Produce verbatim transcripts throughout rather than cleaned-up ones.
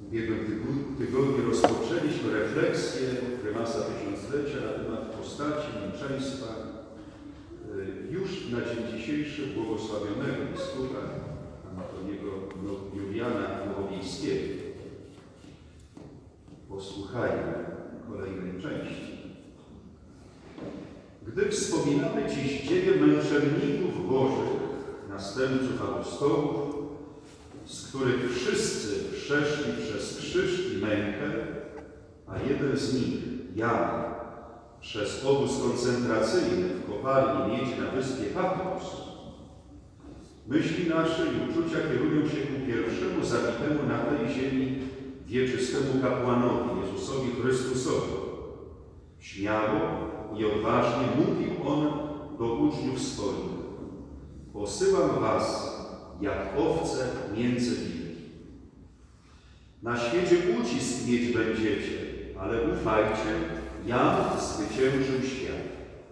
ubiegłym tygodniu rozpoczęliśmy refleksję prymasa tysiąclecia na temat postaci męczeństwa już na dzień dzisiejszy błogosławionego biskupa Antoniego Juliana Nowowiejskiego. Posłuchajmy kolejnej części. Gdy wspominamy dziś dzieje męczenników bożych, następców apostołów, z których wszyscy przeszli przez krzyż i mękę, a jeden z nich, Jan, przez obóz koncentracyjny w kopalni miedzi na wyspie Patmos, myśli nasze i uczucia kierują się ku pierwszemu zabitemu na tej ziemi wieczystemu kapłanowi, Jezusowi Chrystusowi. Śmiało i odważnie mówił On do uczniów swoich: posyłam was jak owce między wilki. Na świecie ucisk mieć będziecie, ale ufajcie, ja zwyciężył świat.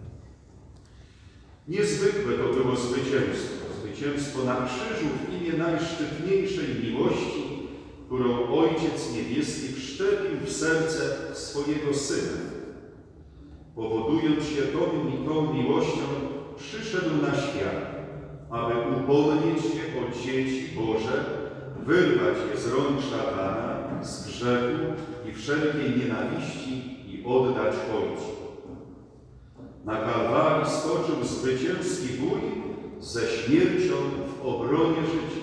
Niezwykłe to było zwycięstwo, zwycięstwo na krzyżu w imię najszczytniejszej miłości, którą Ojciec Niebieski wszczepił w serce swojego Syna. Powodując się tą i tą miłością, przyszedł na świat, aby upomnieć się o dzieci Boże, wyrwać je z rąk szatana, z grzechu i wszelkiej nienawiści i oddać Ojcu. Na Kalwarii stoczył zwycięski bój ze śmiercią w obronie życia.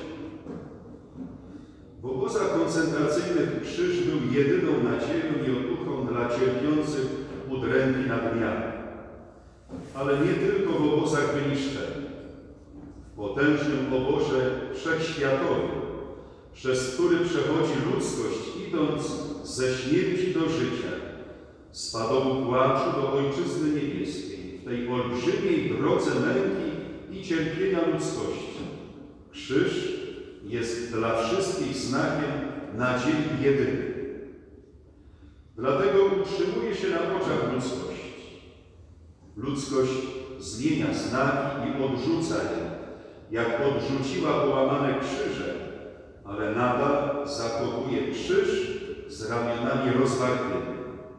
W obozach koncentracyjnych krzyż był jedyną nadzieją i otuchą dla cierpiących udręki nadmiaru. Ale nie tylko w obozach wyniszczeni. W potężnym obozie wszechświatowym, przez który przechodzi ludzkość, idąc ze śmierci do życia, z padowu płaczu do Ojczyzny Niebieskiej, w tej olbrzymiej drodze męki i cierpienia ludzkości. Krzyż jest dla wszystkich znakiem nadziei jedynej. Dlatego utrzymuje się na oczach ludzkości. Ludzkość zmienia znaki i odrzuca je, jak odrzuciła połamane krzyże, ale nadal zachowuje krzyż z ramionami rozwartymi.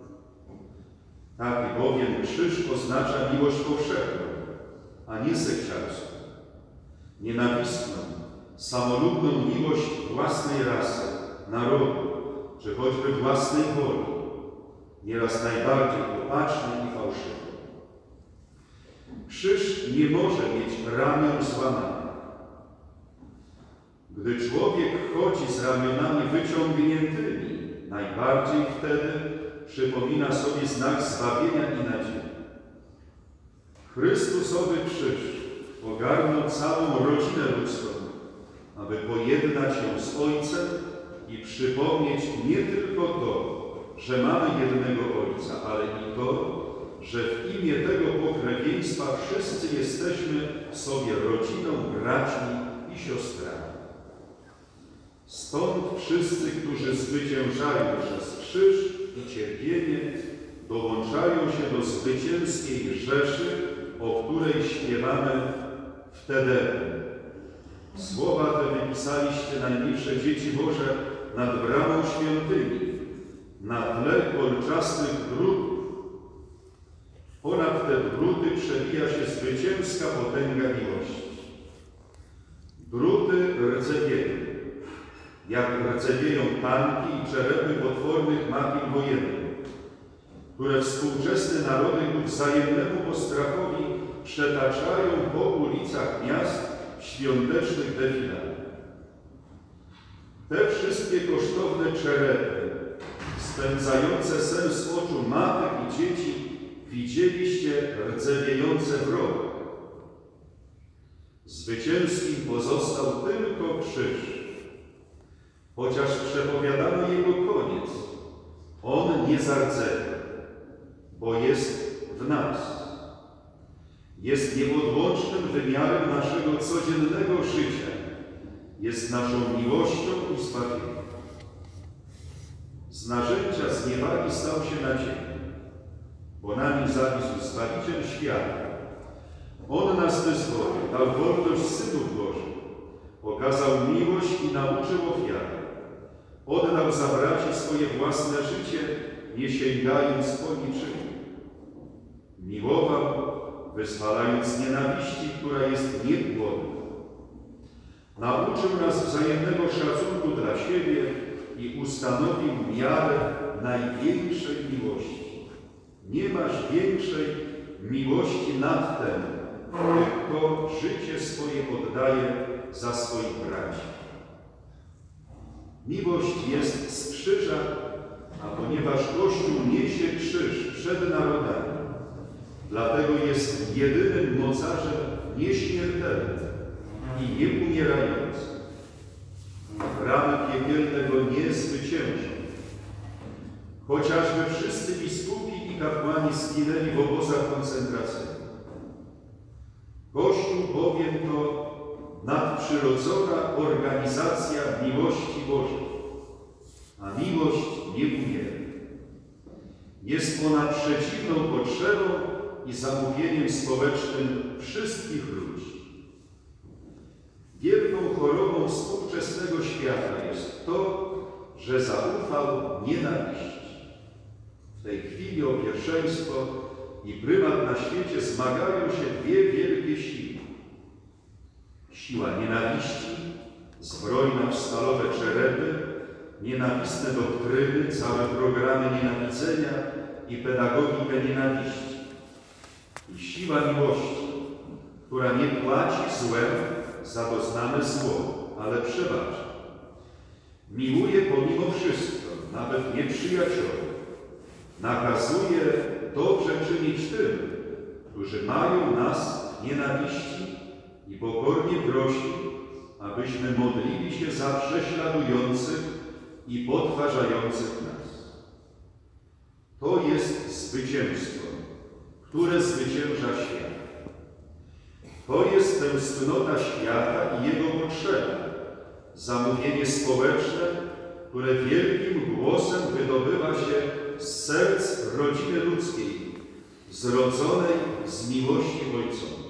Taki bowiem krzyż oznacza miłość powszechną, a nie sekciarską, nienawistną, samolubną miłość własnej rasy, narodu, czy choćby własnej woli, nieraz najbardziej opacznej i fałszywej. Krzyż nie może mieć ramion złamanych. Gdy człowiek chodzi z ramionami wyciągniętymi, najbardziej wtedy przypomina sobie znak zbawienia i nadziei. Chrystusowy krzyż ogarnął całą rodzinę ludzką, aby pojednać ją z Ojcem i przypomnieć nie tylko to, że mamy jednego Ojca, ale i to, że w imię tego pokrewieństwa wszyscy jesteśmy sobie rodziną, braćmi i siostrami. Stąd wszyscy, którzy zwyciężają przez krzyż i cierpienie, dołączają się do zwycięskiej rzeszy, o której śpiewamy w Te Deum. Słowa te wypisaliście, najmilsze dzieci Boże, nad bramą świątyni, na tle kolczastych drutów. Ponad te druty przebija się zwycięska potęga miłości. Druty rdzewieją, jak rdzewieją tanki i czerepy potwornych machin wojennych, które współczesne narody ku wzajemnemu postrachowi przetaczają po ulicach miast w świątecznych defilach. Te wszystkie kosztowne czerepy, spędzające sen z oczu matek i dzieci, widzieliście rdzewiejące w rogach. Zwycięskim pozostał tylko krzyż. Chociaż przepowiadano jego koniec, on nie zardzewia, bo jest w nas. Jest nieodłącznym wymiarem naszego codziennego życia. Jest naszą miłością i zbawieniem. Z narzędzia zniewagi stał się nadzieją, bo nami zawisł Zbawiciel świata. On nas wyzwolił, dał wolność synów Bożych, okazał miłość i nauczył ofiarę. oddał za braci swoje własne życie, nie sięgając po niczym. Miłował, wyzwalając z nienawiści, która jest niepłodna. Nauczył nas wzajemnego szacunku dla siebie i ustanowił miarę największej miłości. Nie masz większej miłości nad ten, kto życie swoje oddaje za swoich braci. Miłość jest z krzyża, a ponieważ Kościół niesie krzyż przed narodami, dlatego jest jedynym mocarzem nieśmiertelnym i nieumierającym. Rany piekielne go nie zwyciężą. Chociażby wszyscy biskupi i kapłani zginęli w obozach koncentracyjnych. Kościół bowiem to nadprzyrodzona organizacja miłości Bożej, a miłość nie umiera. Jest ona przeciwną potrzebą i zamówieniem społecznym wszystkich ludzi. Wielką chorobą współczesnego świata jest to, że zaufał nienawiści. W tej chwili o pierwszeństwo i prymat na świecie zmagają się dwie wielkie siły. Siła nienawiści, zbrojna w stalowe czerepy, nienawistne doktryny, całe programy nienawidzenia i pedagogikę nienawiści. I siła miłości, która nie płaci złem za doznane zło, ale przebacza. Miłuje pomimo wszystko, nawet nieprzyjaciołów. Nakazuje dobrze czynić tym, którzy mają nas w nienawiści i pokornie prosi, abyśmy modlili się za prześladujących i podważających nas. To jest zwycięstwo, które zwycięża świat. To jest tęsknota świata i jego potrzeba, zamówienie społeczne, które wielkim głosem wydobywa się z serc rodziny ludzkiej, zrodzonej z miłości ojcowej.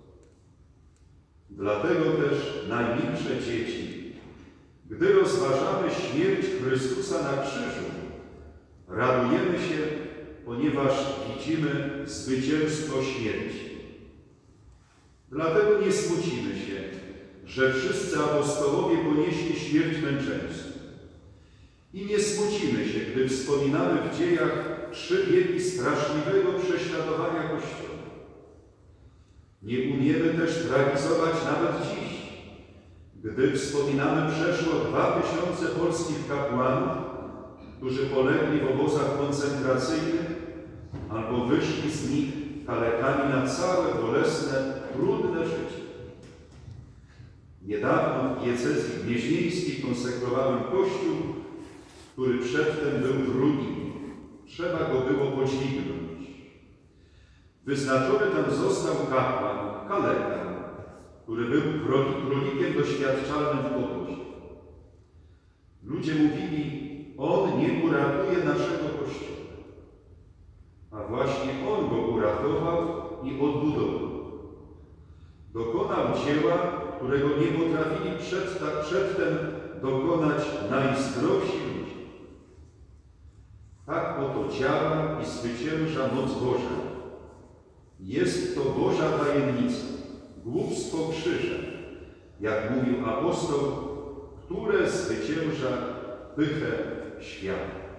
Dlatego też, najmilsze dzieci, gdy rozważamy śmierć Chrystusa na krzyżu, radujemy się, ponieważ widzimy zwycięstwo śmierci. Dlatego nie smucimy się, że wszyscy apostołowie ponieśli śmierć męczeńską. I nie smucimy się, gdy wspominamy w dziejach trzy wieki straszliwego prześladowania Kościoła. Nie umiemy też tragizować nawet dziś, gdy wspominamy przeszło dwa tysiące polskich kapłanów, którzy polegli w obozach koncentracyjnych albo wyszli z nich kalekami na całe bolesne, trudne życie. Niedawno w diecezji gnieźnieńskiej konsekrowałem kościół, który przedtem był w ruinie. Trzeba go było podźwignąć. Wyznaczony tam został kapłan, kaleka, który był królikiem doświadczalnym w obozie. Ludzie mówili, on nie uratuje naszego kościoła. A właśnie on go uratował i odbudował. Dokonał dzieła, którego nie potrafili przed, przedtem dokonać najzdrowsi ludzie. Tak oto działa i zwycięża moc Boża. Jest to Boża tajemnica, głupstwo krzyża, jak mówił apostoł, które zwycięża pychę świata.